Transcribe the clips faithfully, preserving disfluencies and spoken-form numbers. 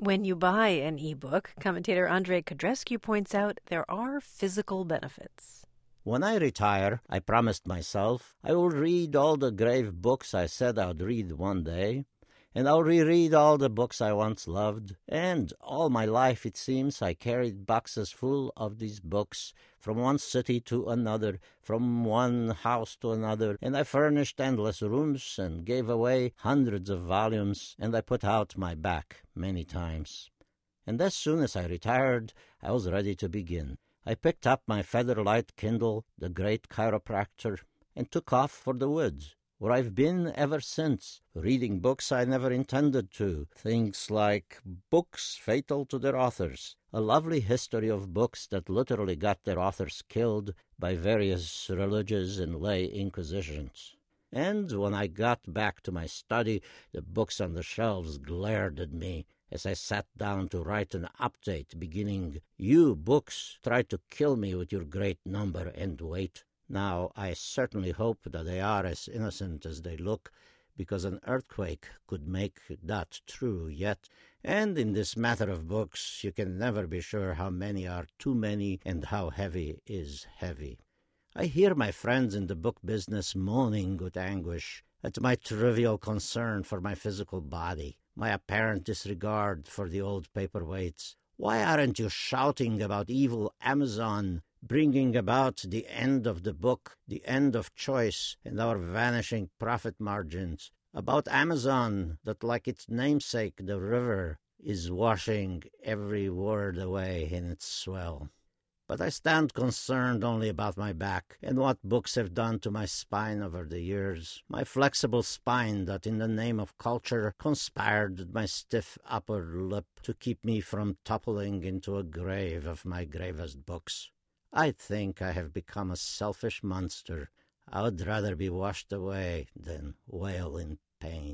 When you buy an ebook, commentator Andrei Codrescu points out there are physical benefits. When I retire, I promised myself I will read all the grave books I said I would read one day, and I'll reread all the books I once loved. And all my life, it seems, I carried boxes full of these books from one city to another, from one house to another, and I furnished endless rooms and gave away hundreds of volumes, and I put out my back many times. And as soon as I retired, I was ready to begin. I picked up my Featherlight Kindle, the great chiropractor, and took off for the woods, where I've been ever since, reading books I never intended to, things like Books Fatal to Their Authors, a lovely history of books that literally got their authors killed by various religious and lay inquisitions. And when I got back to my study, the books on the shelves glared at me as I sat down to write an update beginning, "You books tried to kill me with your great number and weight." Now, I certainly hope that they are as innocent as they look, because an earthquake could make that true yet. And in this matter of books, you can never be sure how many are too many and how heavy is heavy. I hear my friends in the book business moaning with anguish at my trivial concern for my physical body, my apparent disregard for the old paperweights. Why aren't you shouting about evil Amazon bringing about the end of the book, the end of choice, and our vanishing profit margins? About Amazon that, like its namesake, the river, is washing every word away in its swell. But I stand concerned only about my back and what books have done to my spine over the years, my flexible spine that in the name of culture conspired with my stiff upper lip to keep me from toppling into a grave of my gravest books. I think I have become a selfish monster. I would rather be washed away than wail in pain.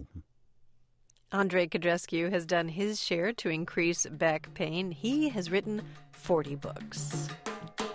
Andrei Codrescu has done his share to increase back pain. He has written forty books.